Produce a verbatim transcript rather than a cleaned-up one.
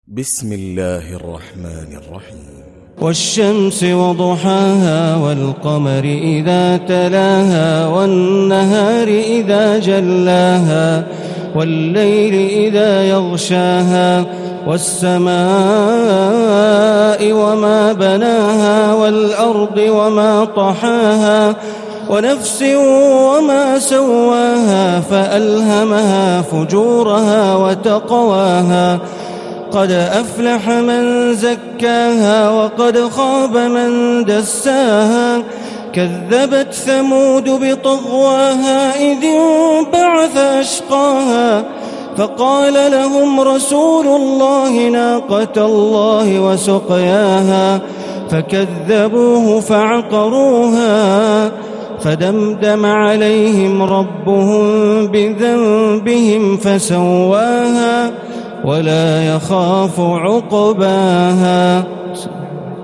بسم الله الرحمن الرحيم. والشمس وضحاها والقمر إذا تلاها والنهار إذا جلاها والليل إذا يغشاها والسماء وما بناها والأرض وما طحاها ونفس وما سواها فألهمها فجورها وتقواها قد أفلح من زكاها وقد خاب من دساها كذبت ثمود بطغواها إذ انبعث أشقاها فقال لهم رسول الله ناقة الله وسقياها فكذبوه فعقروها فدمدم عليهم ربهم بذنبهم فسواها ولا يخاف عقباها.